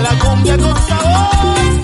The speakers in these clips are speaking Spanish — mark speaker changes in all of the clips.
Speaker 1: la cumbia con sabor.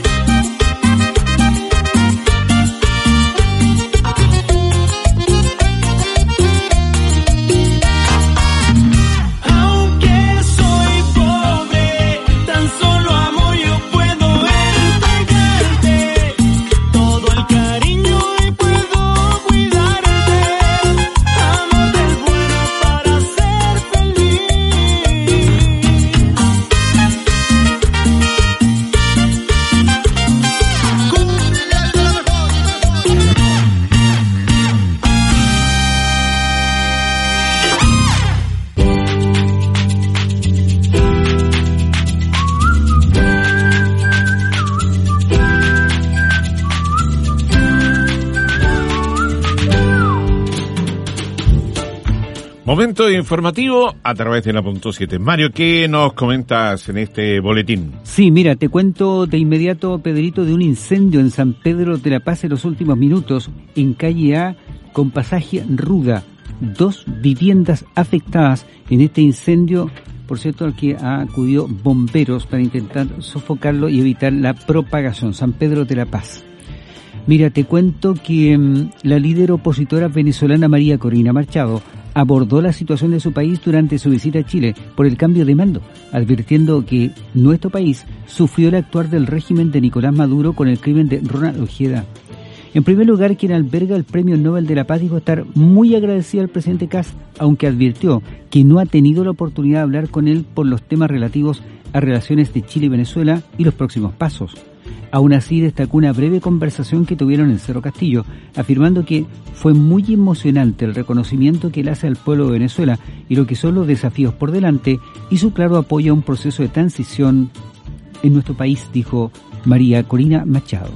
Speaker 2: Momento informativo a través de la punto 7. Mario, ¿qué nos comentas en este boletín?
Speaker 3: Sí, mira, te cuento de inmediato, Pedrito, de un incendio en San Pedro de la Paz en los últimos minutos, en calle A, con pasaje Ruda. 2 viviendas afectadas en este incendio, por cierto, al que acudió bomberos para intentar sofocarlo y evitar la propagación. San Pedro de la Paz. Mira, te cuento que la líder opositora venezolana María Corina Machado abordó la situación de su país durante su visita a Chile por el cambio de mando, advirtiendo que nuestro país sufrió el actuar del régimen de Nicolás Maduro con el crimen de Ronald Ojeda. En primer lugar, quien alberga el Premio Nobel de la Paz dijo estar muy agradecida al presidente Kast, aunque advirtió que no ha tenido la oportunidad de hablar con él por los temas relativos a relaciones de Chile y Venezuela y los próximos pasos. Aún así, destacó una breve conversación que tuvieron en Cerro Castillo, afirmando que fue muy emocionante el reconocimiento que él hace al pueblo de Venezuela y lo que son los desafíos por delante y su claro apoyo a un proceso de transición en nuestro país, dijo María Corina Machado.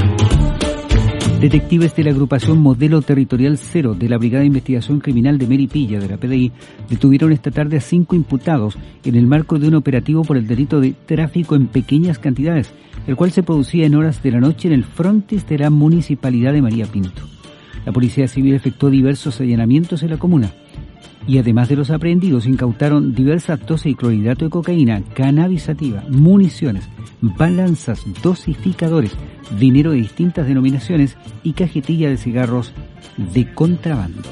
Speaker 3: Detectives de la agrupación Modelo Territorial 0 de la Brigada de Investigación Criminal de Melipilla de la PDI detuvieron esta tarde a 5 imputados en el marco de un operativo por el delito de tráfico en pequeñas cantidades, el cual se producía en horas de la noche en el frontis de la Municipalidad de María Pinto. La Policía Civil efectuó diversos allanamientos en la comuna y además de los aprehendidos incautaron diversas dosis de clorhidrato de cocaína, cannabis sativa, municiones, balanzas, dosificadores, dinero de distintas denominaciones y cajetilla de cigarros de contrabando.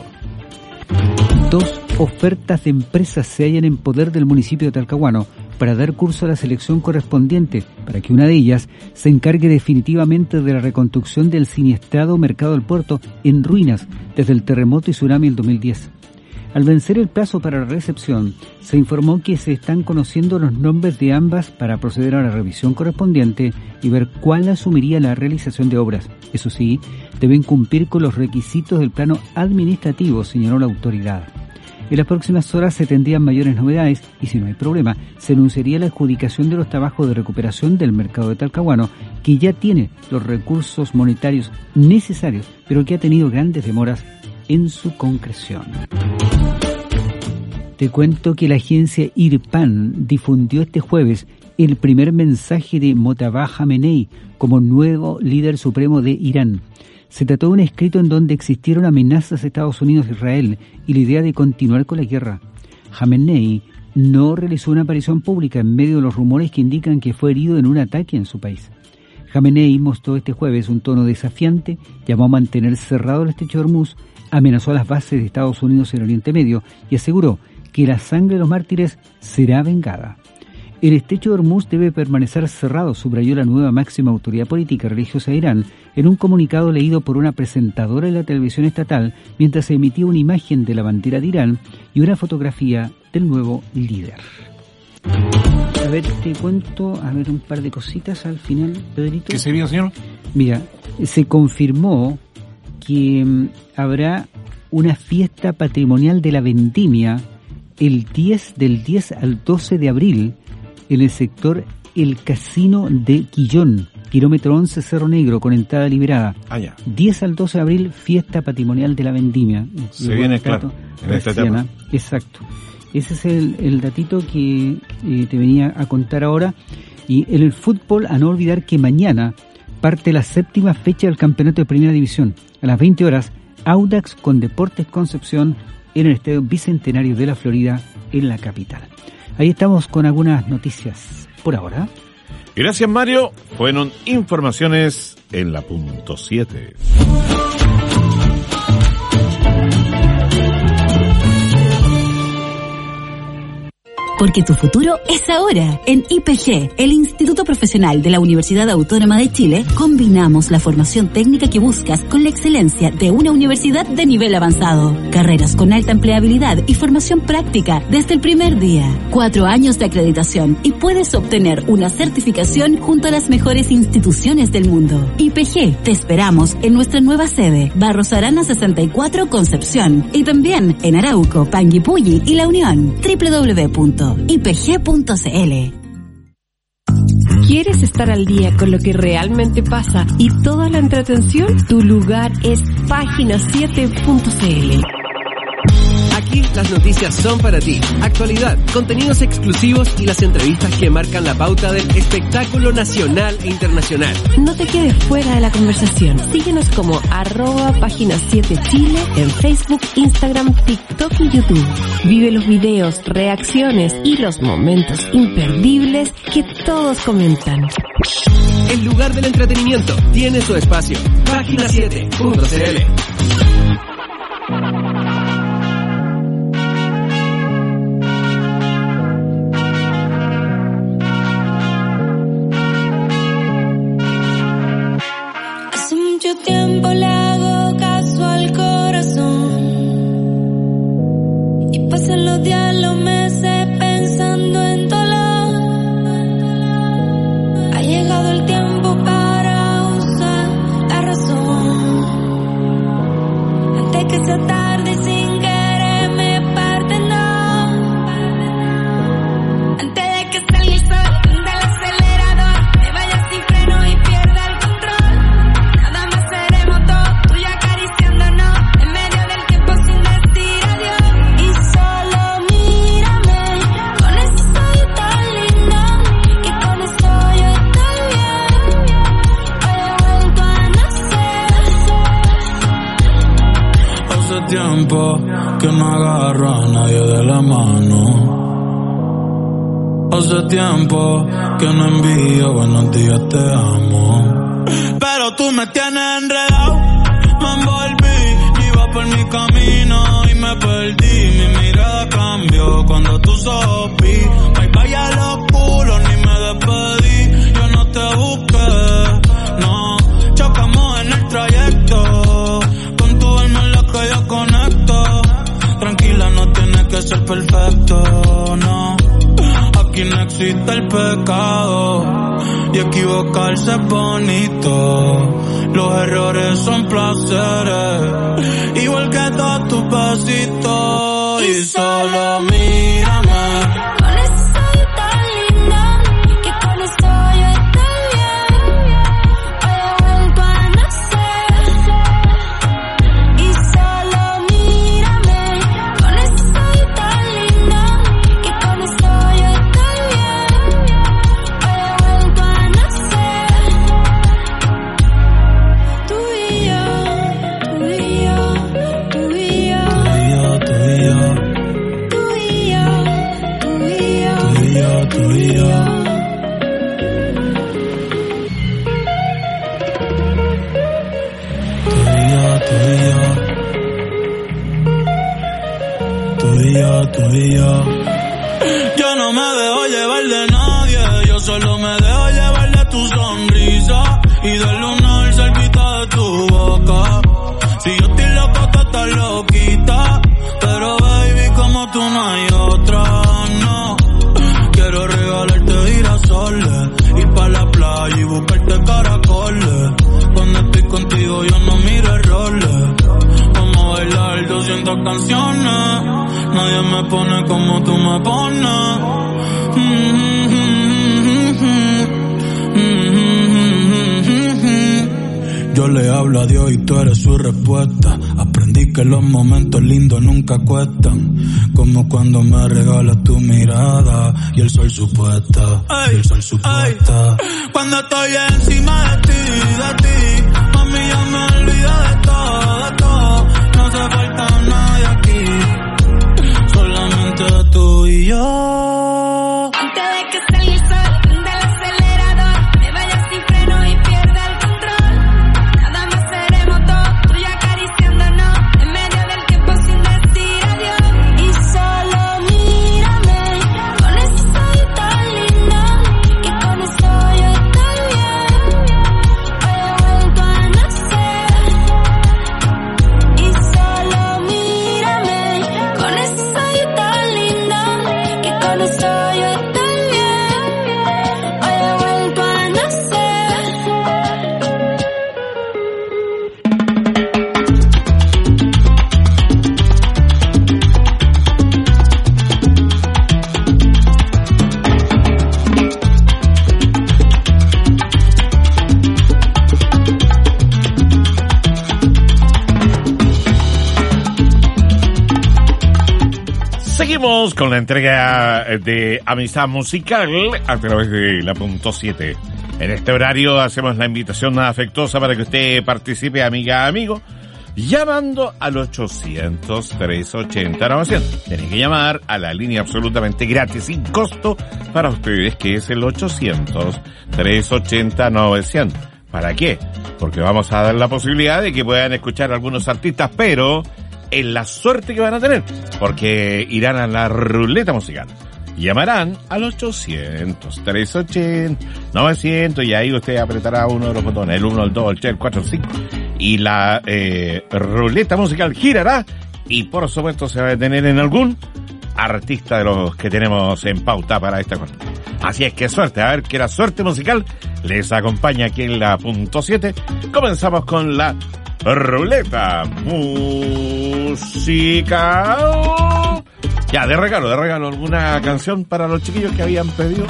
Speaker 3: 2 ofertas de empresas se hallan en poder del municipio de Talcahuano para dar curso a la selección correspondiente, para que una de ellas se encargue definitivamente de la reconstrucción del siniestrado mercado del puerto en ruinas desde el terremoto y tsunami del 2010. Al vencer el plazo para la recepción, se informó que se están conociendo los nombres de ambas para proceder a la revisión correspondiente y ver cuál asumiría la realización de obras. Eso sí, deben cumplir con los requisitos del plano administrativo, señaló la autoridad. En las próximas horas se tendrían mayores novedades y, si no hay problema, se anunciaría la adjudicación de los trabajos de recuperación del mercado de Talcahuano, que ya tiene los recursos monetarios necesarios, pero que ha tenido grandes demoras en su concreción. Te cuento que la agencia IRPAN difundió este jueves el primer mensaje de Mojtaba Jamenei como nuevo líder supremo de Irán. Se trató de un escrito en donde existieron amenazas a Estados Unidos e Israel y la idea de continuar con la guerra. Jamenei no realizó una aparición pública en medio de los rumores que indican que fue herido en un ataque en su país. Jamenei mostró este jueves un tono desafiante, llamó a mantener cerrado el estrecho de Hormuz, amenazó a las bases de Estados Unidos en Oriente Medio y aseguró que la sangre de los mártires será vengada. El estrecho de Hormuz debe permanecer cerrado, subrayó la nueva máxima autoridad política religiosa de Irán en un comunicado leído por una presentadora de la televisión estatal mientras se emitía una imagen de la bandera de Irán y una fotografía del nuevo líder. A ver, te cuento, un par de cositas al final, Pedrito.
Speaker 2: ¿Qué sería, señor?
Speaker 3: Mira, se confirmó que habrá una fiesta patrimonial de la vendimia del 10 al 12 de abril en el sector El Casino de Quillón, kilómetro 11 Cerro Negro, con entrada liberada. 10 al 12 de abril, fiesta patrimonial de la vendimia.
Speaker 2: Se viene claro en esta etapa.
Speaker 3: Exacto. Ese es el datito que te venía a contar ahora. Y en el fútbol, a no olvidar que mañana parte la 7ª fecha del campeonato de Primera División. A las 20 horas, Audax con Deportes Concepción en el Estadio Bicentenario de la Florida, en la capital. Ahí estamos con algunas noticias por ahora.
Speaker 2: Gracias, Mario. Fueron informaciones en la punto 7.
Speaker 1: Porque tu futuro es ahora. En IPG, el Instituto Profesional de la Universidad Autónoma de Chile, combinamos la formación técnica que buscas con la excelencia de una universidad de nivel avanzado. Carreras con alta empleabilidad y formación práctica desde el primer día. 4 años de acreditación y puedes obtener una certificación junto a las mejores instituciones del mundo. IPG, te esperamos en nuestra nueva sede, Barros Arana 64, Concepción, y también en Arauco, Panguipulli y La Unión. www.ipg.cl.
Speaker 4: ¿Quieres estar al día con lo que realmente pasa y toda la entretención? Tu lugar es página7.cl.
Speaker 5: Aquí las noticias son para ti. Actualidad, contenidos exclusivos y las entrevistas que marcan la pauta del espectáculo nacional e internacional.
Speaker 4: No te quedes fuera de la conversación. Síguenos como @página7chile en Facebook, Instagram, TikTok y YouTube. Vive los videos, reacciones y los momentos imperdibles que todos comentan.
Speaker 5: El lugar del entretenimiento tiene su espacio. Página7.cl.
Speaker 6: Tiempo le hago caso al corazón y pasan los días, los meses pensando en dolor. Ha llegado el tiempo para usar la razón antes que sea tarde y sin querer me parte, no. Antes de que salga el sol del acelerador, me vaya sin freno y pierda el control.
Speaker 7: Tiempo que no agarro a nadie de la mano. Hace tiempo que no envío buenos días, te amo. Pero tú me tienes enredado, me envolví, iba por mi camino y me perdí. Mi mirada cambió cuando tú sopí. Vaya los culos, ni me despedí. Yo no te busqué, no. Chocamos en el trayecto. Con tu alma en la que yo conecto. Tranquila, no tienes que ser perfecto, no. Aquí no existe el pecado y equivocarse es bonito. Los errores son placeres, igual que todos tus besitos. Y solo mírame.
Speaker 6: Con eso soy tan linda que con eso yo estoy bien. Hoy he vuelto a nacer y solo mírame. Con eso soy tan linda que con eso yo estoy bien. Hoy he vuelto a nacer. Tú y yo, tú y yo, tú y yo,
Speaker 7: Tú y yo,
Speaker 6: tú y yo, tú y yo,
Speaker 7: tú y yo, tú y yo. Tú y yo, tú y yo. Yo no me dejo llevar de nadie, yo solo me dejo llevar de tu sonrisa y del lunar cerquita de tu boca. Si yo estoy loco, tú estás loquita, pero baby, como tú no hay otra, no. Quiero regalarte girasoles, ir pa' la playa y buscarte caracoles. Cuando estoy contigo yo no miro errores. Vamos a bailar 200 canciones, nadie me pone como tú me pones. Yo le hablo a Dios y tú eres su respuesta. Aprendí que los momentos lindos nunca cuestan, como cuando me regalas tu mirada y el sol supuesta, y el sol supuesta. Cuando estoy encima de ti, mami, ya me olvido de todo. No hace falta nadie aquí, solamente tú y yo.
Speaker 6: antes de que salga el sol del acelerador.
Speaker 2: Seguimos con la entrega de Amistad Musical a través de la punto 7. En este horario hacemos la invitación afectuosa para que usted participe, amiga, amigo, llamando al 800-380-900. Tienen que llamar a la línea absolutamente gratis, sin costo para ustedes, que es el 800-380-900. ¿Para qué? Porque vamos a dar la posibilidad de que puedan escuchar algunos artistas, pero en la suerte que van a tener, porque irán a la ruleta musical. Llamarán al 800-380-900 y ahí usted apretará uno de los botones, el 1, el 2, el 3, el 4, el 5, y la ruleta musical girará y por supuesto se va a detener en algún artista de los que tenemos en pauta para esta jornada. Así es que suerte, a ver que la suerte musical les acompaña aquí en la punto 7. Comenzamos con la ruleta musical. Ya, de regalo alguna canción para los chiquillos que habían pedido.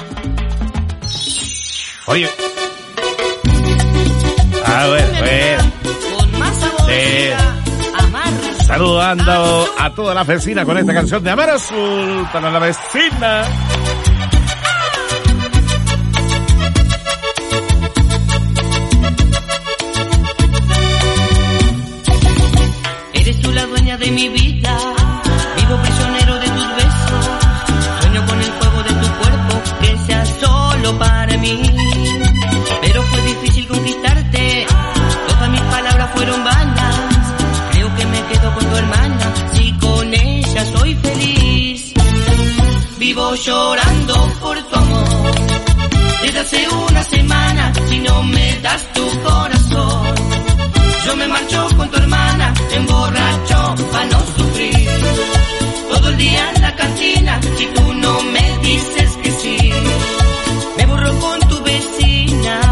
Speaker 2: Oye. A ver.
Speaker 8: Con más sabor.
Speaker 2: Sí.
Speaker 8: Amar.
Speaker 2: Saludando a toda la vecina con esta canción de Amar Azul para la vecina.
Speaker 8: Eres tú la dueña de mi vida. Vivo prisionero de tus besos. Sueño con el fuego de tu cuerpo, que sea solo para mí. Pero fue difícil conquistarte. Todas mis palabras fueron vanas. Creo que me quedo con tu hermana. Si con ella soy feliz. Vivo llorando por tu amor. Desde hace una semana. Si no me das tu corazón, yo me marcho con tu hermana. Emborracho para no sufrir. Todo el día en la cantina. Si tú no me dices que sí, me borro con tu vecina.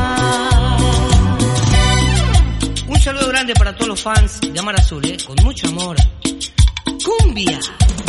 Speaker 8: Un saludo grande para todos los fans de Amar Azul, con mucho amor. Cumbia.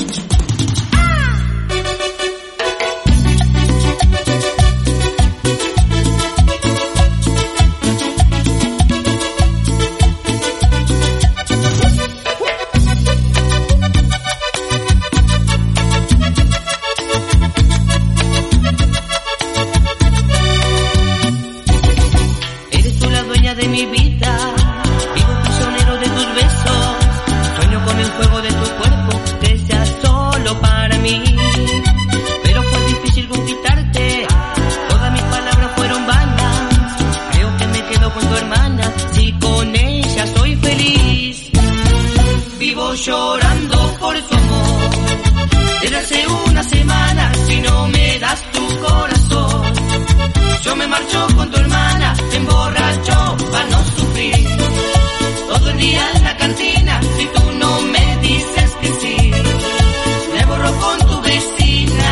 Speaker 8: De mi vida, vivo prisionero de tus besos. Sueño con el fuego de tu cuerpo, que sea solo para mí. Pero fue difícil conquistarte. Todas mis palabras fueron vanas. Creo que me quedo con tu hermana. Si con ella soy feliz. Vivo llorando por su amor. Desde hace una semana. Si no me das tu corazón, yo me marcho con tu hermana. Emborracho para no sufrir. Todo el día en la cantina. Si tú no me dices que sí, me borro con tu vecina.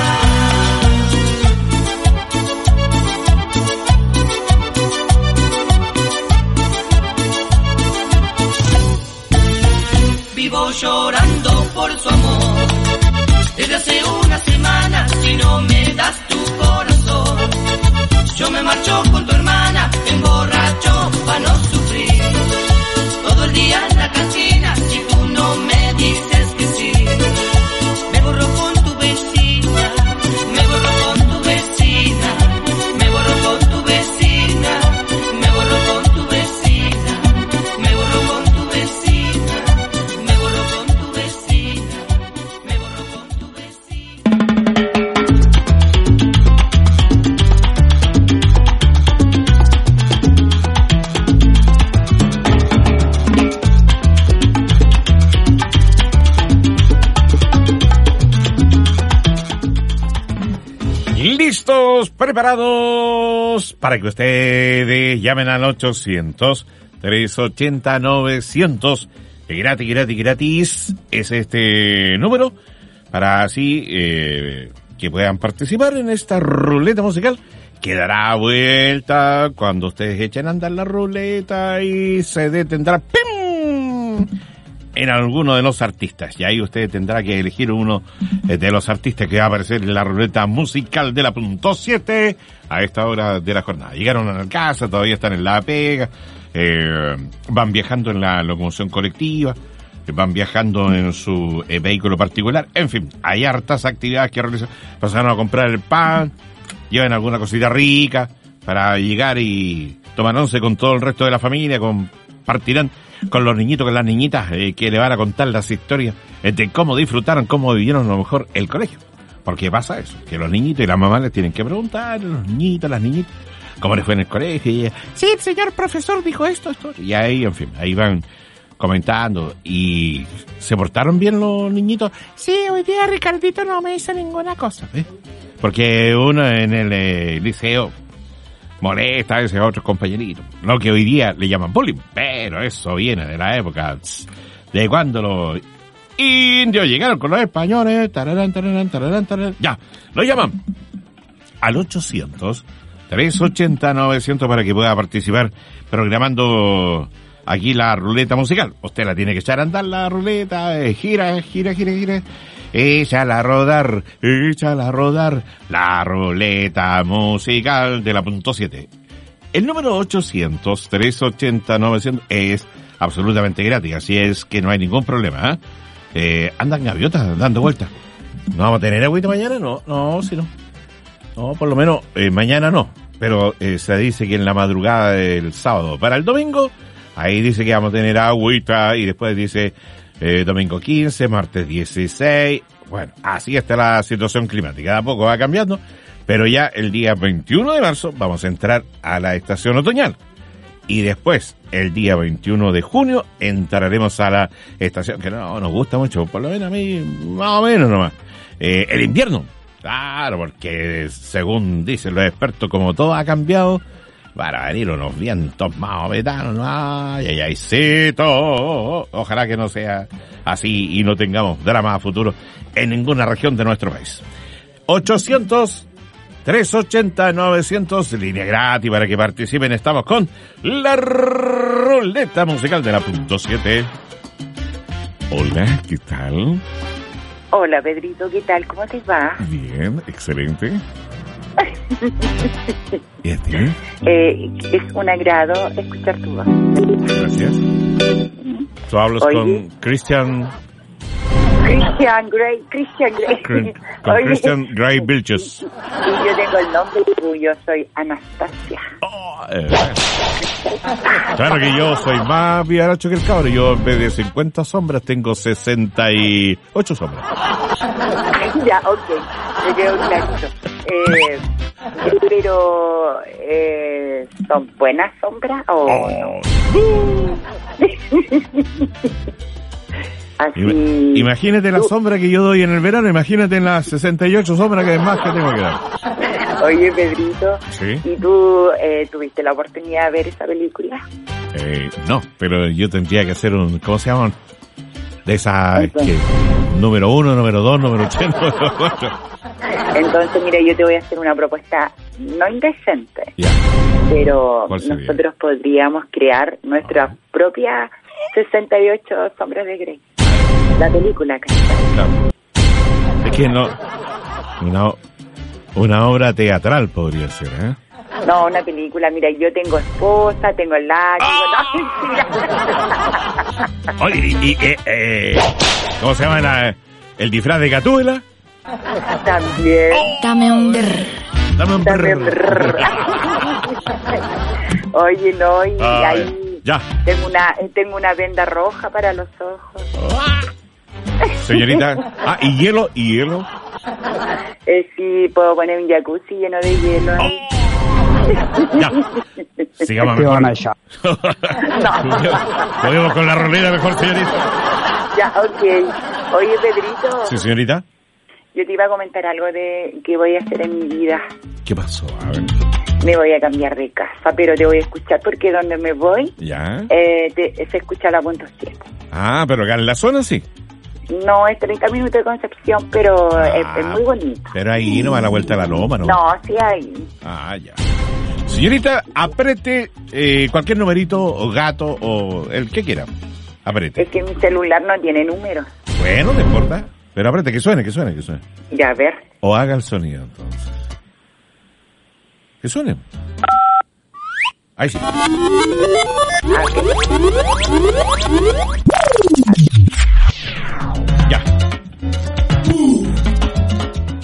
Speaker 8: Vivo llorando por su amor. Desde hace una semana. Si no me das tu corazón, yo me marcho con tu hermana. Emborracho para no sufrir. Todo el día en la cantina. Si tú no me dices que sí, me borro con tu vecina. Me borro con tu vecina. Me borro con tu vecina. Me borro con tu vecina. Me borro con tu vecina. Me borro con tu vecina. Me borro con tu vecina.
Speaker 2: Listos, preparados para que ustedes llamen al 800-380-900. Gratis es este número para así que puedan participar en esta ruleta musical que dará vuelta cuando ustedes echen a andar la ruleta y se detendrá ¡pim! En alguno de los artistas. Y ahí usted tendrá que elegir uno de los artistas que va a aparecer en la ruleta musical de la punto 7 a esta hora de la jornada. Llegaron a la casa, todavía están en la pega, van viajando en la locomoción colectiva, van viajando en su vehículo particular. En fin, hay hartas actividades que realizan. Pasaron a comprar el pan, llevan alguna cosita rica para llegar y tomar once con todo el resto de la familia, compartirán con los niñitos, con las niñitas, que le van a contar las historias de cómo disfrutaron, cómo vivieron a lo mejor el colegio. Porque pasa eso, que los niñitos y las mamás les tienen que preguntar a los niñitos, a las niñitas, cómo les fue en el colegio. Y sí, el señor profesor dijo esto. Y ahí, en fin, ahí van comentando. ¿Y se portaron bien los niñitos? Sí, hoy día Ricardito no me hizo ninguna cosa. Porque uno en el liceo molesta a veces a otros compañeritos. Lo que hoy día le llaman bullying. Pero eso viene de la época de cuando los indios llegaron con los españoles. Tararán, tararán, tararán, tararán. Ya, lo llaman al 800-380-900 para que pueda participar programando aquí la ruleta musical. Usted la tiene que echar a andar, la ruleta, gira, échala a rodar, la ruleta musical de la punto 7. El número 800-380-900 es absolutamente gratis, así es que no hay ningún problema, andan gaviotas dando vueltas. ¿No vamos a tener agüita mañana? No, si no. No, por lo menos mañana no, pero se dice que en la madrugada del sábado para el domingo, ahí dice que vamos a tener agüita y después dice domingo 15, martes 16, bueno, así está la situación climática, de a poco va cambiando, pero ya el día 21 de marzo vamos a entrar a la estación otoñal y después el día 21 de junio entraremos a la estación que no nos gusta mucho, por lo menos a mí, más o menos nomás, el invierno. Claro, porque según dicen los expertos, como todo ha cambiado, van a venir unos vientos más vetanos, ay, ojalá que no sea así y no tengamos dramas a futuro en ninguna región de nuestro país. 800-380-900, línea gratis para que participen. Estamos con la ruleta musical de la punto 7. Hola, ¿qué tal?
Speaker 9: Hola, Pedrito, ¿qué tal? ¿Cómo te va?
Speaker 2: Bien, excelente. ¿Y a ti?
Speaker 9: Es un agrado escuchar tu voz.
Speaker 2: Gracias. Tú hablas con Christian
Speaker 9: Grey.
Speaker 2: Con Christian Grey Vilches.
Speaker 9: Y yo tengo el nombre tuyo, soy Anastasia.
Speaker 2: Claro que yo soy más vivaracho que el cabro. Yo en vez de 50 sombras tengo 68 sombras.
Speaker 9: Ya, ok. Me quedo clarito. Pero, ¿son buenas sombras o no? Así...
Speaker 2: Imagínate la sombra que yo doy en el verano, imagínate en las 68 sombras que más que tengo que dar.
Speaker 9: Oye, Pedrito,
Speaker 2: ¿sí?
Speaker 9: ¿Y tú tuviste la oportunidad de ver esa película?
Speaker 2: No, pero yo tendría que hacer un, ¿cómo se llaman? De esa, número 1, número 2, número 3, número 4.
Speaker 9: Entonces, mira, yo te voy a hacer una propuesta no indecente,
Speaker 2: ya.
Speaker 9: Pero nosotros podríamos crear nuestra propia 68 sombras de Grey. La película,
Speaker 2: claro. Es que una obra teatral podría ser, ¿eh?
Speaker 9: No, una película. Mira, yo tengo esposa, tengo el látigo.
Speaker 2: No, oye, ¿cómo se llama el disfraz de Gatúbela?
Speaker 9: También.
Speaker 1: Dame un
Speaker 9: Oye, no, y ahí
Speaker 2: ya.
Speaker 9: tengo una venda roja para los ojos.
Speaker 2: Señorita, y hielo.
Speaker 9: Sí, puedo poner un jacuzzi lleno de hielo.
Speaker 2: Ya. Sigamos mejor. Podemos con la rolera mejor, señorita.
Speaker 9: Ya, ok. Oye, Pedrito.
Speaker 2: Sí, señorita.
Speaker 9: Yo te iba a comentar algo de que voy a hacer en mi vida.
Speaker 2: ¿Qué pasó? A ver.
Speaker 9: Me voy a cambiar de casa, pero te voy a escuchar porque donde me voy
Speaker 2: ya
Speaker 9: se escucha la punto 7.
Speaker 2: Ah, pero acá en la zona sí.
Speaker 9: No, es 30 minutos de Concepción, pero es muy bonito.
Speaker 2: Pero ahí no va la vuelta a la loma, ¿no?
Speaker 9: No, sí ahí.
Speaker 2: Ah, ya. Señorita, apriete cualquier numerito o gato o el que quiera. Apriete.
Speaker 9: Es que mi celular no tiene números.
Speaker 2: Bueno, no importa. Pero apriete, que suene.
Speaker 9: Ya, a ver.
Speaker 2: O haga el sonido, entonces. Que suene. Ahí sí.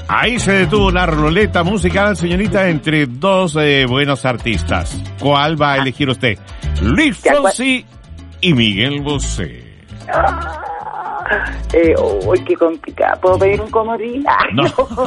Speaker 2: Ahí se detuvo la ruleta musical, señorita, entre dos buenos artistas. ¿Cuál va a elegir usted? Luis Fonsi y Miguel Bosé.
Speaker 9: Uy, qué complicado. ¿Puedo pedir un comodín?
Speaker 2: No.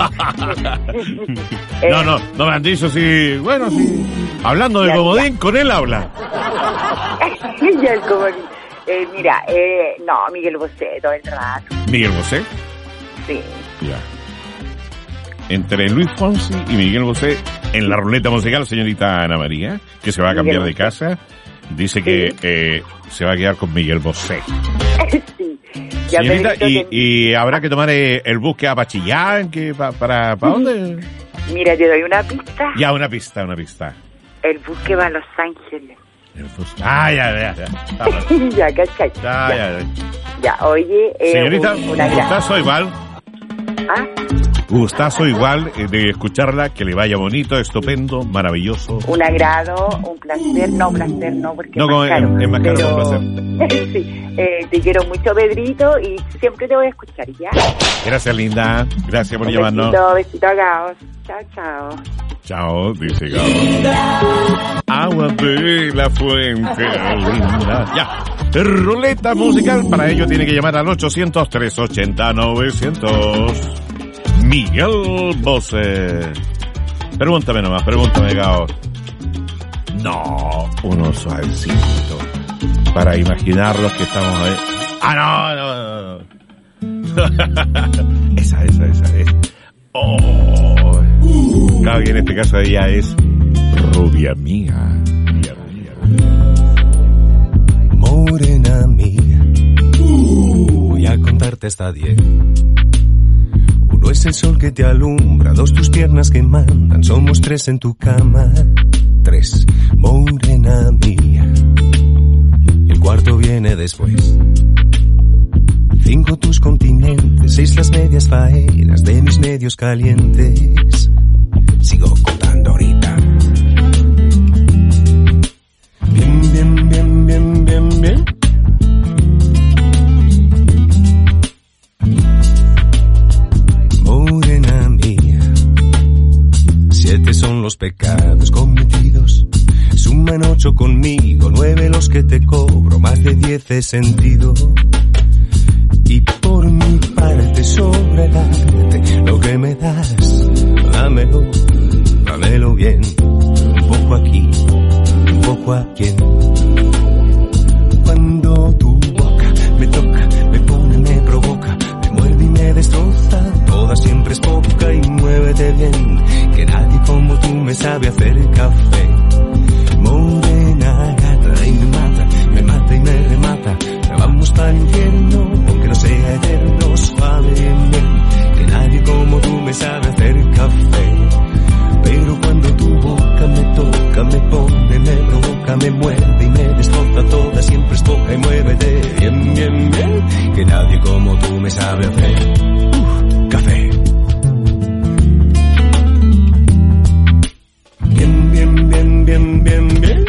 Speaker 2: No me han dicho si... Bueno, sí. Hablando de comodín, con él habla.
Speaker 9: Ya el comodín. Mira, no, Miguel Bosé, todo el rato.
Speaker 2: ¿Miguel Bosé?
Speaker 9: Sí.
Speaker 2: Ya. Entre Luis Fonsi y Miguel Bosé en la ruleta musical, señorita Ana María, que se va a cambiar de casa, dice que se va a quedar con Miguel Bosé.
Speaker 9: Sí. Ya
Speaker 2: señorita, y habrá que tomar el bus que va para Chillán, que ¿para dónde?
Speaker 9: Mira, te doy una pista.
Speaker 2: Ya, una pista.
Speaker 9: El bus que va a Los Ángeles.
Speaker 2: El bus. Ya.
Speaker 9: Ya, ¿cachai? Ya, oye...
Speaker 2: señorita, gustazo igual.
Speaker 9: ¿Ah?
Speaker 2: Gustazo igual de escucharla, que le vaya bonito, estupendo, maravilloso.
Speaker 9: Un agrado, un placer, no, porque
Speaker 2: no, es más caro, pero... un placer.
Speaker 9: Sí, te quiero mucho, Pedrito, y siempre te voy a escuchar, ¿ya?
Speaker 2: Gracias, linda, gracias por llamarnos.
Speaker 9: Besito a Gaos, chao.
Speaker 2: Chao, dice Gaos. Agua de la fuente, linda. Ya, ruleta musical, para ello tiene que llamar al 800-380-900. Miguel Bosé. Pregúntame, Gaos. No, uno suavecito. Para imaginar los que estamos ahí. No. Esa es. Oh. Claro que en este caso ella es rubia mía.
Speaker 10: Morena mía. Voy a contarte hasta 10. Uno es el sol que te alumbra, 2 tus piernas que mandan, somos 3 en tu cama. 3, morena mía. Y el cuarto viene después. 5 tus continentes, 6 las medias faenas de mis medios calientes. Sigo contando ahorita. Bien. Morena mía, 7 son los pecados cometidos. Suman 8 conmigo, 9 los que te cobro, más de 10 he sentido. Y por mi parte sobre el arte, lo que me das, dámelo bien. Un poco aquí, un poco aquí. Cuando tu boca me toca, me pone, me provoca, me muerde y me destroza, toda siempre es poca y muévete bien, que nadie como tú me sabe hacer café. Morena gata y me mata y me remata, vamos para el infierno, aunque no sea eterno, suave bien, que nadie como tú me sabe hacer café. Pero cuando tu boca me toca, me pone, me provoca, me muerde y me destroza, toda siempre es poca y muévete bien, que nadie como tú me sabe hacer café. Bien.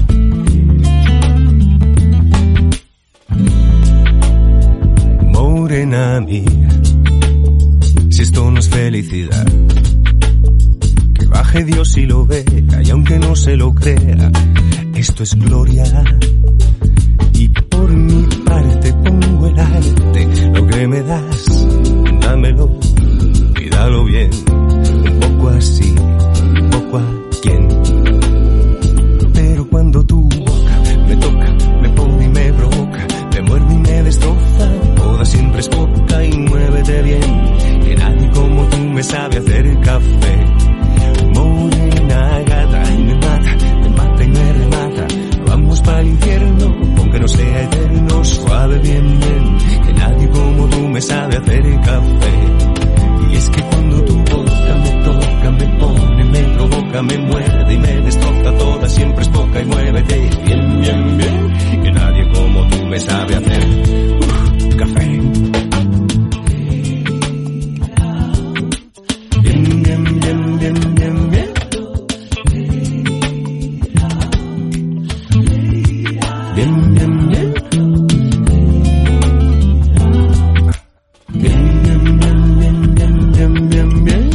Speaker 10: Morena mía, si esto no es felicidad, que baje Dios y lo vea, y aunque no se lo crea, esto es gloria. Y por mi parte pongo el arte, lo que me das, dámelo y dalo bien, un poco así, un poco a quien. Pero cuando tu boca me toca, me pone y me provoca, me muerde y me destroza, toda siempre es poca y muévete bien, que nadie como tú me sabe hacer café. Morena gata y me mata y me remata, vamos para el infierno, aunque no sea eterno, suave bien, que nadie como tú me sabe hacer café. Y es que cuando tu boca me toca, me pone, me provoca, me muerde y me destroza, toda siempre es poca y muévete bien, que nadie como tú me sabe hacer café. Bien.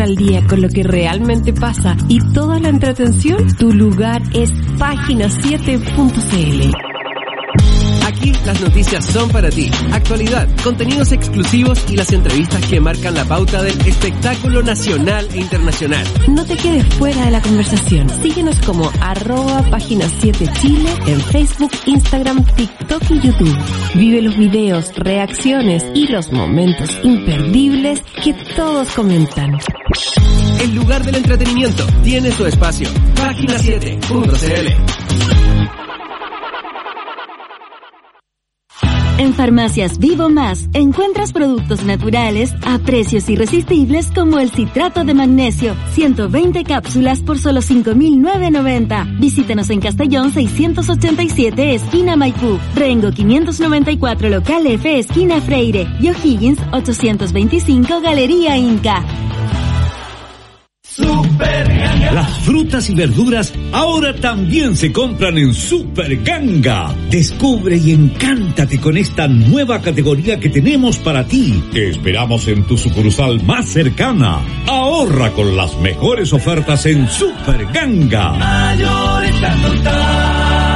Speaker 4: al día con lo que realmente pasa y toda la entretención, tu lugar es página7.cl.
Speaker 5: Aquí las noticias son para ti. Actualidad, contenidos exclusivos y las entrevistas que marcan la pauta del espectáculo nacional e internacional.
Speaker 4: No te quedes fuera de la conversación. Síguenos como @página7chile en Facebook, Instagram, TikTok y YouTube. Vive los videos, reacciones y los momentos imperdibles que todos comentan.
Speaker 5: El lugar del entretenimiento tiene su espacio. Página7.cl.
Speaker 1: En Farmacias Vivo Más encuentras productos naturales a precios irresistibles como el citrato de magnesio, 120 cápsulas por solo 5.990. Visítanos en Castellón 687, esquina Maipú, Rengo 594, local F, esquina Freire, y O'Higgins 825, Galería Inca.
Speaker 11: Las frutas y verduras ahora también se compran en Super Ganga. Descubre y encántate con esta nueva categoría que tenemos para ti. Te esperamos en tu sucursal más cercana. Ahorra con las mejores ofertas en Super Ganga.
Speaker 7: Mayorista total.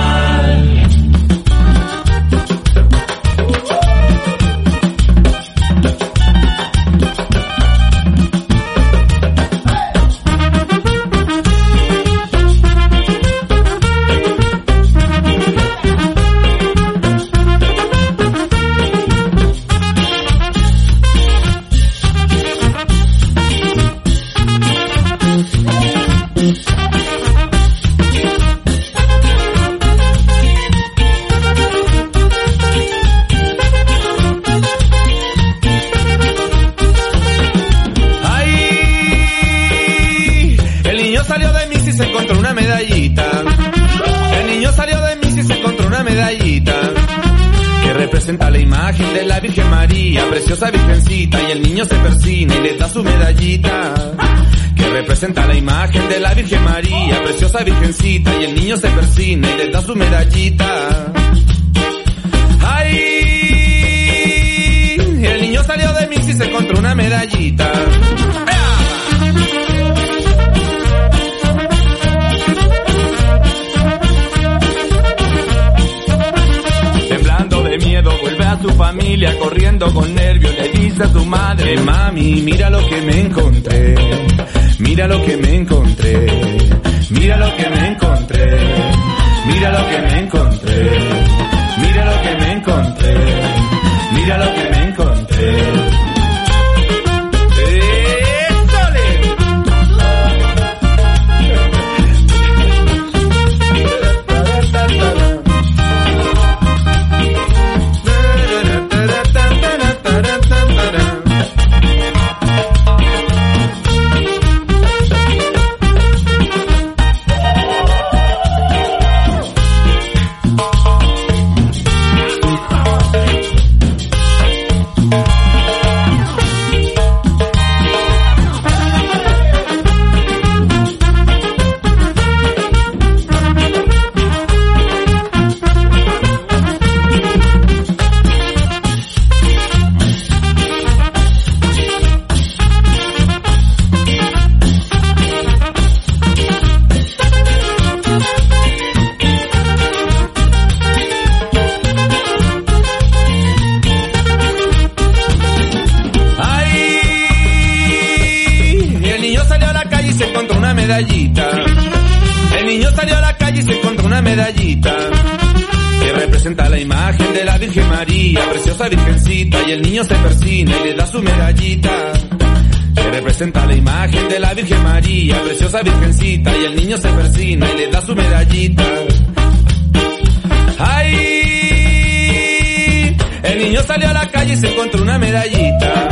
Speaker 12: Preciosa virgencita, y el niño se persina y le da su medallita, que representa la imagen de la Virgen María. Preciosa virgencita, y el niño se persina y le da su medallita. ¡Ay! El niño salió de misa y se encontró una medallita. Temblando de miedo vuelve a su familia, corriendo con nervios le dice a su madre: mami, mira lo que me encontré, mira lo que me encontré, mira lo que me encontré, mira lo que me encontré, mira lo que me encontré, mira lo que me encontré. El niño salió a la calle y se encontró una medallita que representa la imagen de la Virgen María. Preciosa virgencita, y el niño se persina y le da su medallita que representa la imagen de la Virgen María. Preciosa virgencita, y el niño se persina y le da su medallita. ¡Ay! El niño salió a la calle y se encontró una medallita.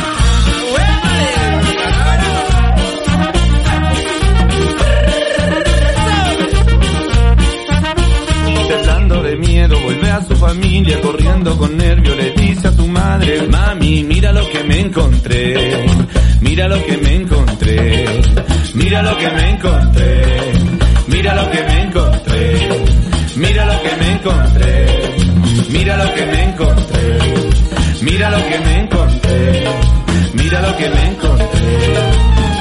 Speaker 12: Temblando de miedo vuelve a su familia, corriendo con nervio le dice a su madre: mami, mira lo que me encontré, mira lo que me encontré, mira lo que me encontré, mira lo que me encontré, mira lo que me encontré, mira lo que me encontré, mira lo que me encontré, mira lo que me encontré,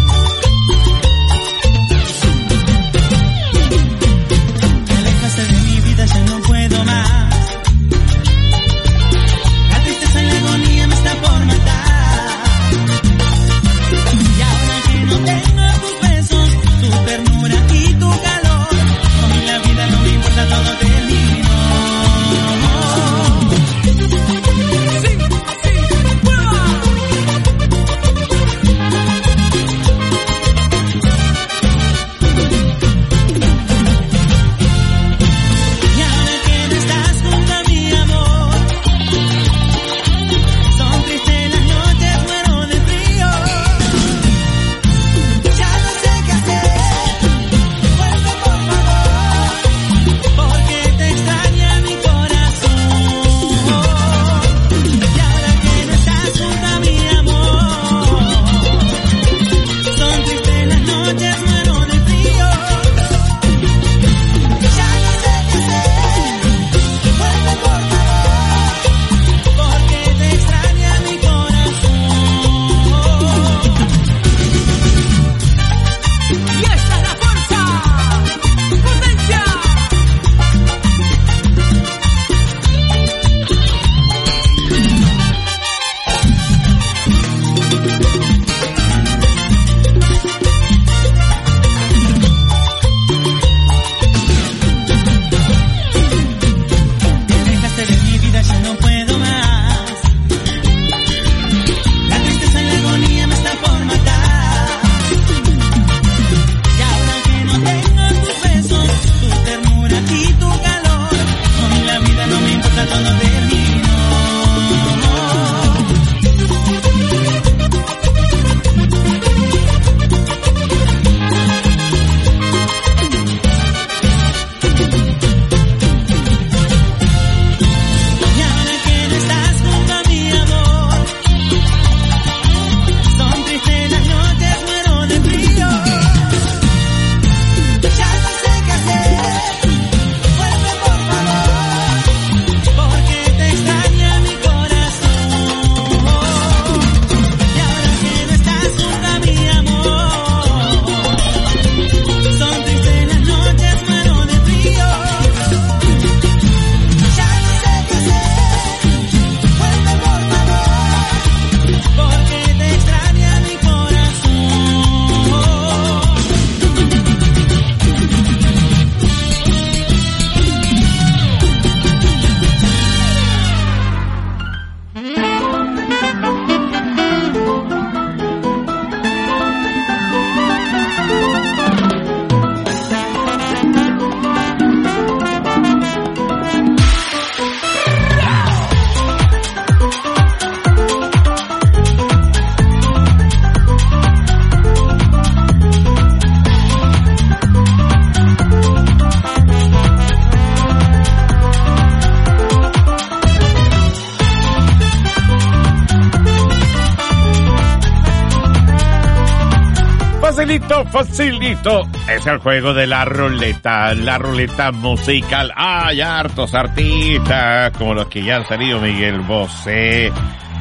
Speaker 2: facilito, facilito. Es el juego de la ruleta musical. Hay hartos artistas, como los que ya han salido, Miguel Bosé.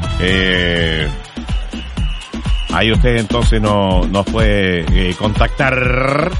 Speaker 2: Ahí usted entonces nos puede contactar.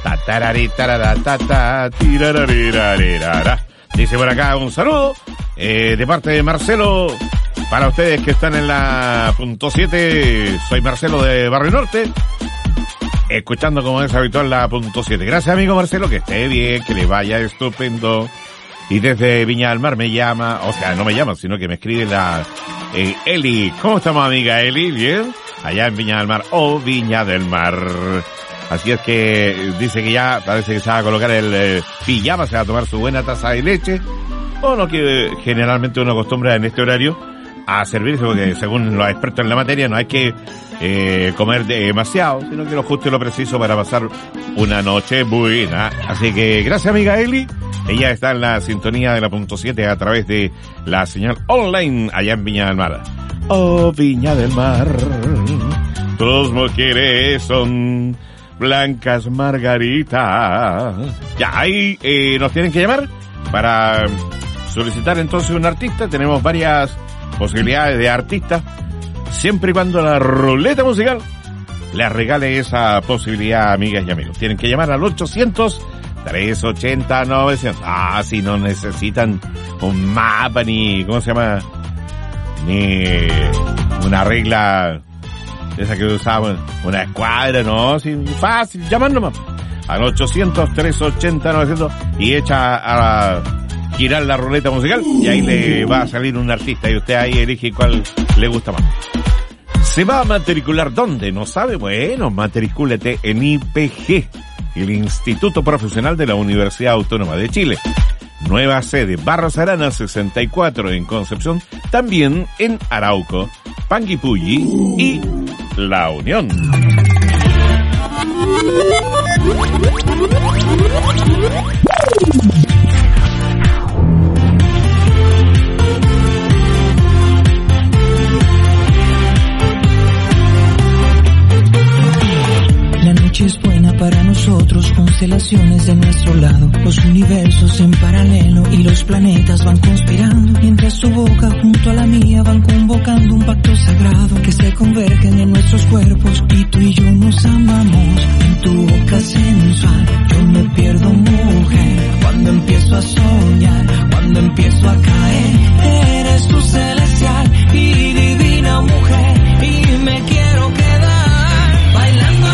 Speaker 2: Dice por acá un saludo de parte de Marcelo para ustedes que están en la punto 7. Soy Marcelo de Barrio Norte, escuchando como es habitual la punto 7. Gracias, amigo Marcelo, que esté bien, que le vaya estupendo. Y desde Viña del Mar me llama, o sea, no me llama, sino que me escribe la Eli. ¿Cómo estamos, amiga Eli? ¿Bien? Allá en Viña del Mar, Viña del Mar. Así es que dice que ya parece que se va a colocar el pijama, se va a tomar su buena taza de leche, o lo que generalmente uno acostumbra en este horario a servirse, porque según los expertos en la materia no hay que comer demasiado, sino que lo justo y lo preciso para pasar una noche buena. Así que gracias, amiga Eli. Ella está en la sintonía de la punto 7 a través de la señal online allá en Viña del Mar. Viña del Mar, tus mujeres son blancas margaritas. Ya, ahí nos tienen que llamar para solicitar entonces un artista. Tenemos varias posibilidades de artistas, siempre y cuando la ruleta musical les regale esa posibilidad, amigas y amigos. Tienen que llamar al 800-380-900. Si no necesitan un mapa ni, ¿cómo se llama? Ni una regla esa que usamos, una escuadra, no, sí, fácil, llamar nomás al 800-380-900 y echa a girar la ruleta musical y ahí le va a salir un artista y usted ahí elige cuál le gusta más. ¿Se va a matricular dónde? ¿No sabe? Bueno, matricúlete en IPG, el Instituto Profesional de la Universidad Autónoma de Chile. Nueva sede, Barros Arana 64 en Concepción, también en Arauco, Panguipulli y La Unión.
Speaker 13: La noche es buena para nosotros, constelaciones de nuestro lado, los universos en paralelo y los planetas van conspirando, mientras tu boca junto a la mía van convocando un pacto sagrado, que se convergen en nuestros cuerpos y tú y yo nos amamos. En tu boca sensual yo me pierdo, mujer, cuando empiezo a soñar, cuando empiezo a caer. Eres tu celestial y divina mujer y me quiero quedar bailando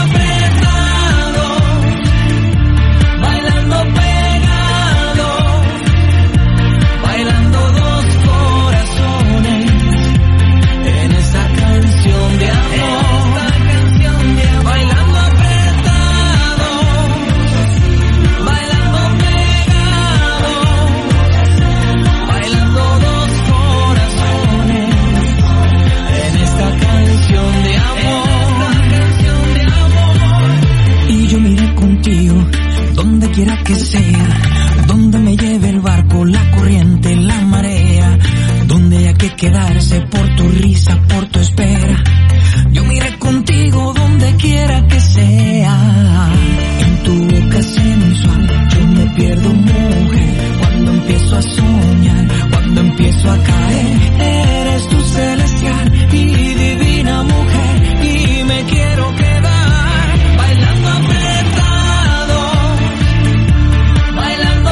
Speaker 13: donde quiera que sea, donde me lleve el barco, la corriente, la marea, donde haya que quedarse por tu risa, por tu espera. Yo me iré contigo donde quiera que sea. En tu boca sensual yo me pierdo, mujer, cuando empiezo a soñar, cuando empiezo a caer. Eres tu celestial y divina mujer y me quiero quedar bailando apretado, bailando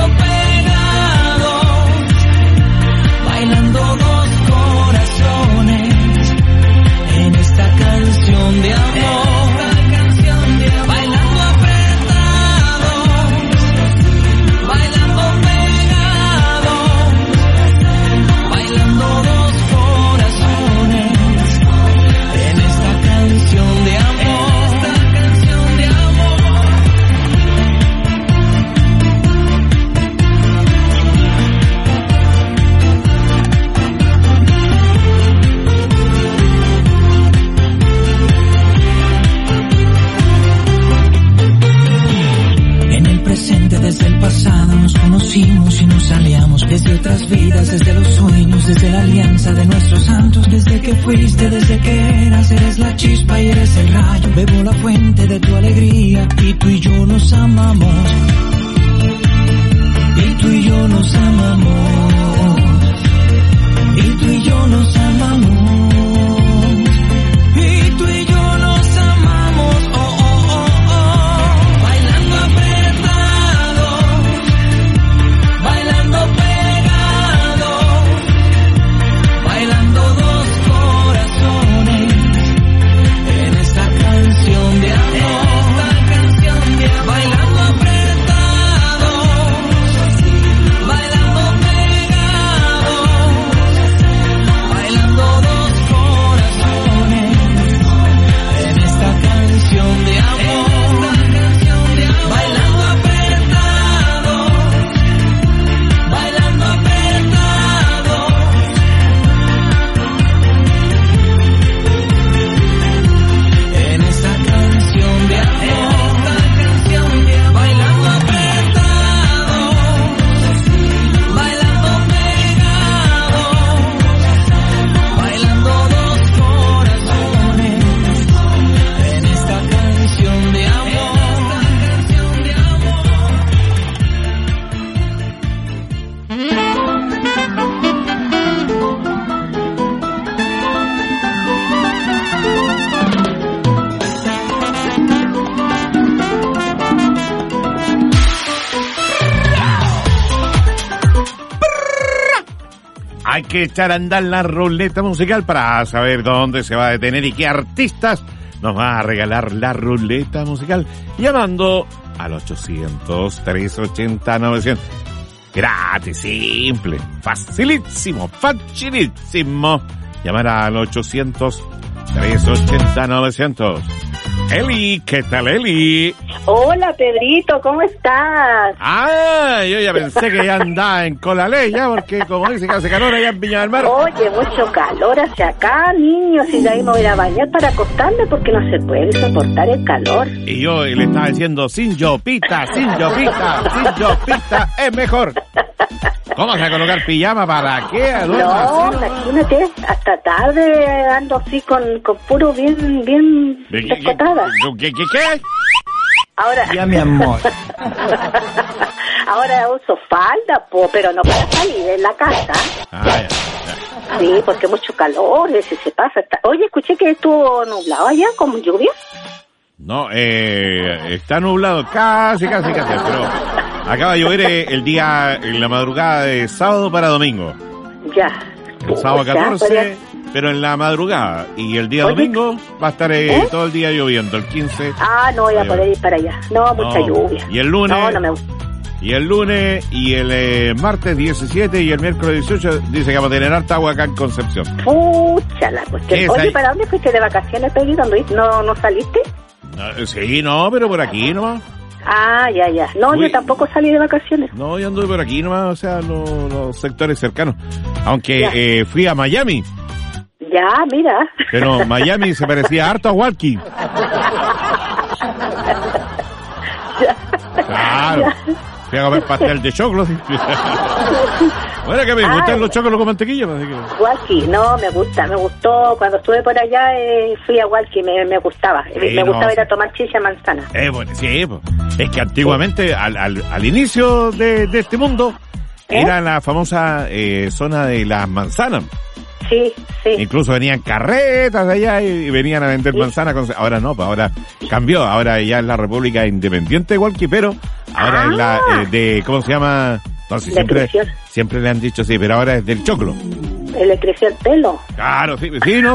Speaker 13: conocimos y nos aliamos. Desde otras vidas, desde los sueños, desde la alianza de nuestros santos. Desde que fuiste, desde que eres la chispa y eres el rayo. Bebo la fuente de tu alegría y tú y yo nos amamos. Y tú y yo nos amamos. Y tú y yo nos amamos. Y tú y yo nos amamos. Oh, oh, oh, oh. Bailando apretados, bailando pegados, bailando dos corazones en esta canción de amor. Bailando apretados, bailando pegados, bailando dos corazones en esta canción de amor. Bailando apretados, bailando apretados, en esta canción de amor. Bailando apretados, bailando pegados, bailando dos corazones en esta canción de amor.
Speaker 2: Hay que echar a andar la ruleta musical para saber dónde se va a detener y qué artistas nos va a regalar la ruleta musical. Llamando al 800-380-900. Gratis, simple, facilísimo, facilísimo. Llamar al 800-380-900. Eli, ¿qué tal, Eli?
Speaker 14: Hola, Pedrito, ¿cómo estás?
Speaker 2: Ah, yo ya pensé que ya andaba en Colalé ya, porque como dice que hace calor allá en Viña del Mar.
Speaker 14: Oye, mucho calor hacia acá, niños, y de ahí me voy a bañar para acostarme porque no se puede soportar el calor.
Speaker 2: Y yo le estaba diciendo, sin yopita, es mejor. ¿Cómo se va a colocar pijama? ¿Para qué?
Speaker 14: No, imagínate, hasta tarde ando así con puro bien descotada.
Speaker 2: ¿Qué?
Speaker 14: Ahora...
Speaker 3: Ya, mi amor.
Speaker 14: Ahora uso falda, pero no para salir de la casa.
Speaker 2: Ya.
Speaker 14: Sí, porque mucho calor, ese se pasa. Oye, escuché que estuvo nublado allá, con lluvia.
Speaker 2: No, está nublado, casi, pero acaba de llover el día, en la madrugada de sábado para domingo.
Speaker 14: Ya.
Speaker 2: El sábado 14, pero en la madrugada. Y el día domingo va a estar todo el día lloviendo, el 15.
Speaker 14: Ah, no voy a poder ir para allá. No, mucha lluvia.
Speaker 2: Y el lunes...
Speaker 14: No me gusta.
Speaker 2: Y el lunes y el martes 17 y el miércoles 18 dice que va a tener harta agua acá en Concepción.
Speaker 14: Pucha la cuestión. Oye,
Speaker 2: ahí?
Speaker 14: ¿para dónde fuiste de vacaciones, Pedrito? ¿No saliste?
Speaker 2: Sí, no, pero por aquí nomás.
Speaker 14: Ah, ya. No, yo tampoco salí de vacaciones.
Speaker 2: No, yo anduve por aquí nomás, o sea, los sectores cercanos. Aunque fui a Miami.
Speaker 14: Ya, mira.
Speaker 2: Pero Miami se parecía harto a Walkie. Claro. Fui a comer pastel de choclo. Bueno, que me gustan los choclos con mantequilla.
Speaker 14: Walkie, no, me gustó. Cuando estuve por allá fui a Walkie, me gustaba. Me gustaba ir a tomar chicha manzana.
Speaker 2: Bueno, sí, es que antiguamente, al inicio de este mundo, era la famosa zona de las manzanas.
Speaker 14: Sí.
Speaker 2: Incluso venían carretas de allá y venían a vender manzanas. Ahora no, pues ahora cambió. Ahora ya es la República Independiente de Walkie, pero ahora es la de, ¿cómo se llama? Entonces siempre le han dicho sí, pero ahora es del choclo.
Speaker 14: ¿Le creció el pelo?
Speaker 2: Claro, sí.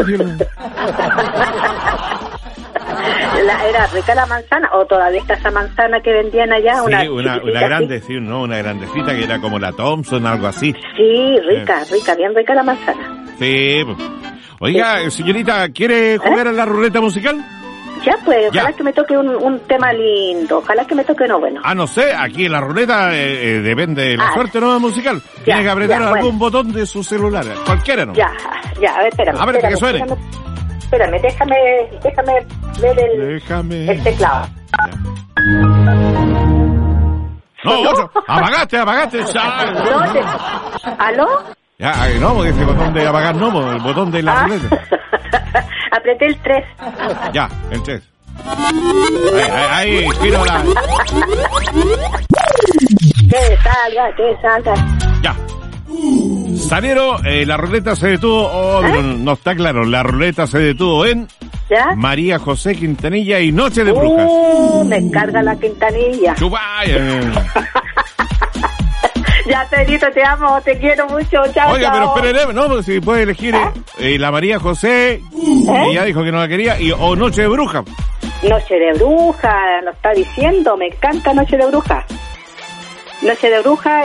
Speaker 14: ¿Era rica la manzana o todavía está esa manzana que vendían allá?
Speaker 2: Sí, una grande, sí, no, una grandecita que era como la Thompson, algo así.
Speaker 14: Sí, rica, bien rica la manzana.
Speaker 2: Sí. Oiga, señorita, ¿quiere jugar a la ruleta musical?
Speaker 14: Ya, pues, ojalá que me toque un tema lindo, ojalá que me toque uno bueno.
Speaker 2: No sé, aquí en la ruleta depende de la suerte nueva musical. Tiene que apretar algún botón de su celular, cualquiera, ¿no?
Speaker 14: Ya, a ver, espérame.
Speaker 2: Ábrete que suene.
Speaker 14: Espérame, déjame ver el teclado.
Speaker 2: No, otro. Apagaste.
Speaker 14: ¿Aló?
Speaker 2: Ya, no, porque ese botón de apagar no, el botón de la ruleta.
Speaker 14: Apreté el 3.
Speaker 2: Ya, el 3. Ahí, giro la...
Speaker 14: Que salga.
Speaker 2: Ya. Saliero, la ruleta se detuvo, pero no está claro, la ruleta se detuvo en...
Speaker 14: ¿Ya?
Speaker 2: María José Quintanilla y Noche de Brujas.
Speaker 14: Me carga la Quintanilla. Ya, Pedrito, te amo, te quiero mucho, chao.
Speaker 2: Oiga, pero espérele, no, porque si puede elegir la María José, ella dijo que no la quería, o Noche de Bruja.
Speaker 14: Noche de Bruja, lo está diciendo, me encanta Noche de Bruja. Noche de Bruja,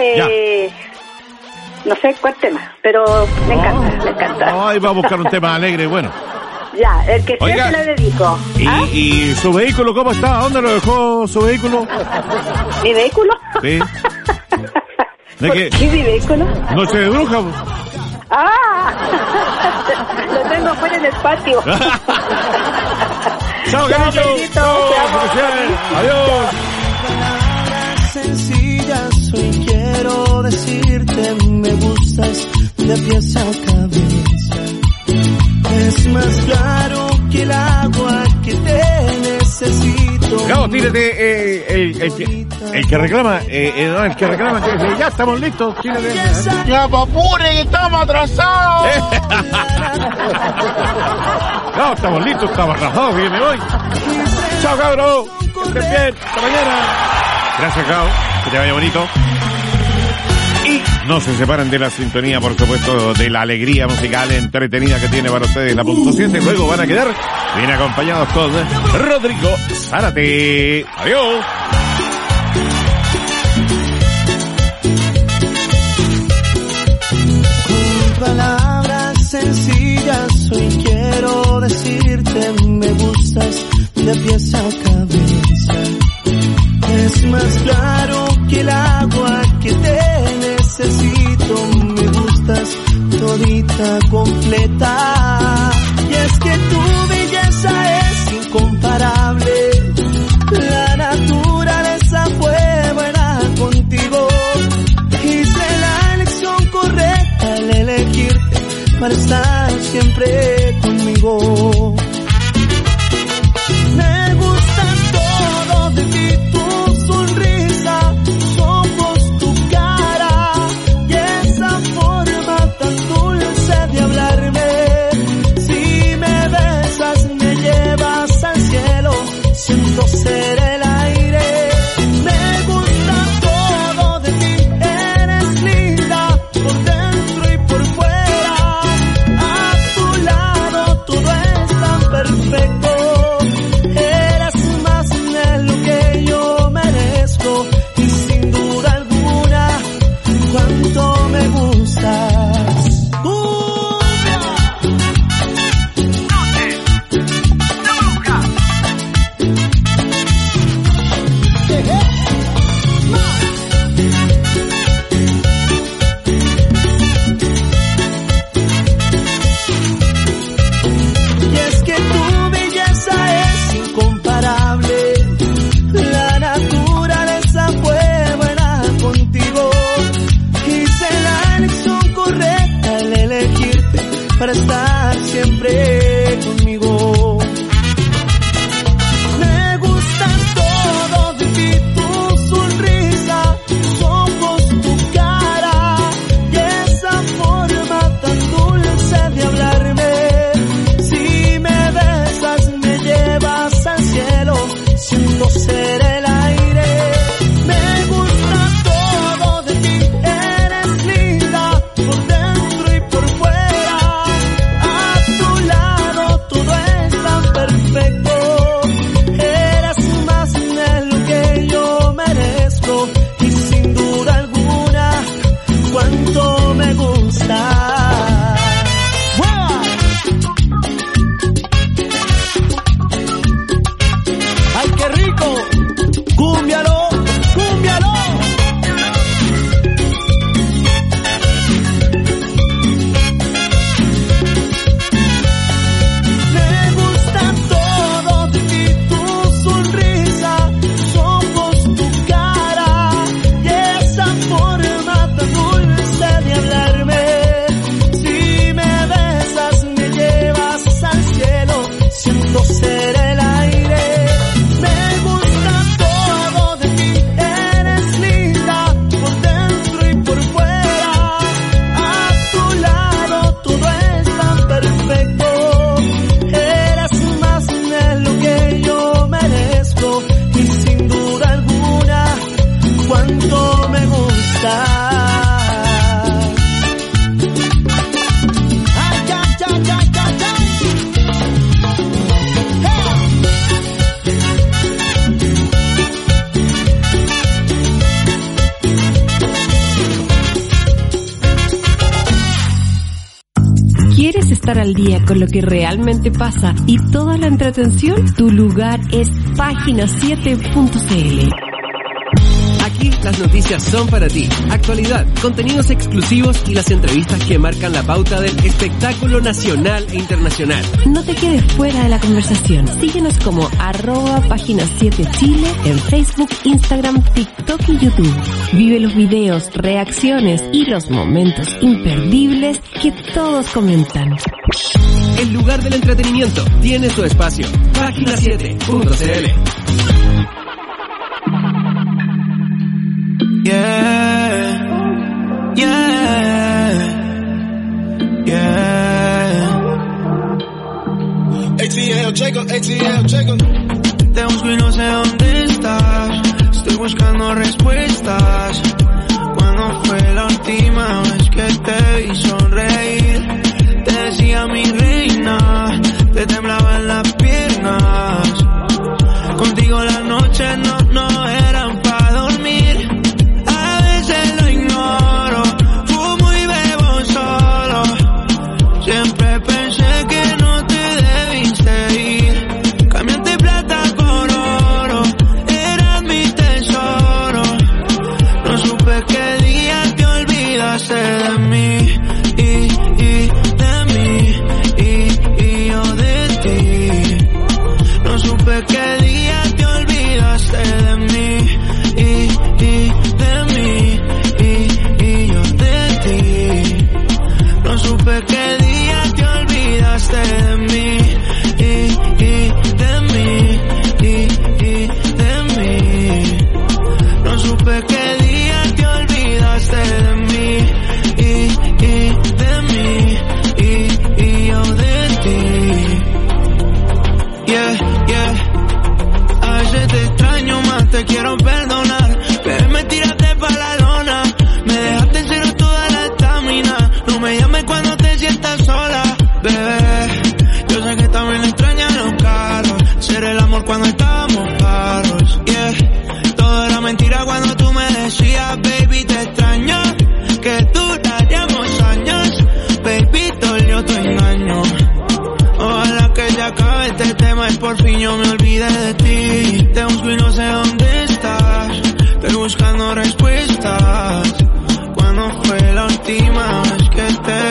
Speaker 14: no sé cuál tema, pero me encanta.
Speaker 2: Ay, va a buscar un tema alegre, bueno.
Speaker 14: Ya, el que sea se le dedico.
Speaker 2: ¿Y su vehículo cómo está? ¿Dónde lo dejó su vehículo?
Speaker 14: ¿Mi vehículo?
Speaker 2: Sí.
Speaker 14: ¿Por qué mi vehículo?
Speaker 2: Noche de Bruja.
Speaker 14: Lo tengo fuera en el patio.
Speaker 2: Chao, cariño. Adiós.
Speaker 13: Sencillas, hoy quiero decirte, me gustas de pies a cabeza. Es más claro que el agua que te necesito.
Speaker 2: Claro, tírate el que reclama, el que reclama, que dice, ya estamos listos, tírate.
Speaker 15: Ya, papure, que estamos atrasados.
Speaker 2: No, estamos listos, estamos atrasados, viene hoy. Chao, cabrón. Que estés bien, hasta mañana. Gracias, Cao, que te vaya bonito. Y no se separen de la sintonía, por supuesto, de la alegría musical entretenida que tiene para ustedes la punto 7. Luego van a quedar bien acompañados con Rodrigo Zárate. Adiós.
Speaker 13: Con palabras sencillas, hoy quiero decirte, me gustas de pies a cabeza. Es más claro que el agua que te necesito, me gustas todita completa. Y es que tu belleza es incomparable, la naturaleza fue buena contigo. Hice la elección correcta al elegirte para estar siempre conmigo. Me gusta todo de ti, tu sonrisa, tus ojos, tu cara y esa forma tan dulce de hablarme. Si me besas me llevas al cielo, siento ser el aire. Me gusta todo de ti, eres linda por dentro y por fuera. A tu lado todo es tan perfecto. Y sin duda alguna, cuánto me gustas. Y es que tu belleza es incomparable, la naturaleza fue buena contigo. Hice la elección correcta al elegirte para estar siempre conmigo. Me gusta todo de ti, tu
Speaker 4: estar al día con lo que realmente pasa y toda la entretención, tu lugar es página7.cl.
Speaker 5: Aquí las noticias son para ti. Actualidad, contenidos exclusivos y las entrevistas que marcan la pauta del espectáculo nacional e internacional.
Speaker 4: No te quedes fuera de la conversación. Síguenos como @página7chile en Facebook, Instagram, TikTok y YouTube. Vive los videos, reacciones y los momentos imperdibles que todos comentan.
Speaker 5: El lugar del entretenimiento tiene su espacio. Página7.cl.
Speaker 7: Yeah, yeah, yeah. ATL Jacob. Te busco y no sé dónde estás. Estoy buscando respuestas. ¿Cuándo fue la última vez que te vi sonreír? Te decía mi reina, te temblaban las piernas. Contigo las noches no eran para dormir. Lo ignoro, fumo y bebo solo. Siempre pensé que no te debiste ir. Cambiaste plata por oro, eras mi tesoro. No supe qué día te olvidaste de mí y de mí y yo de ti. No supe qué día te olvidaste de mí y de mí. No supe qué día te olvidaste de mí y de mí de mí. No supe qué día te olvidaste de mí y de mí y yo de ti. Yeah, yeah. A veces te extraño más, te quiero perdonar, pero me tiraste pa' la lona. Me dejaste en cero toda la estamina. No me llames cuando te sientas sola, bebé. Yo sé que también extrañas los carros, ser el amor cuando estábamos claros. Yeah, todo era mentira cuando tú me decías, baby, te extraño, que duraríamos años. Baby, dolió tu engaño. Ojalá que ya acabe este tema y por fin yo me olvide de ti. Te busco y no sé dónde estás. Estoy buscando respuestas. ¿Cuándo fue la última vez que te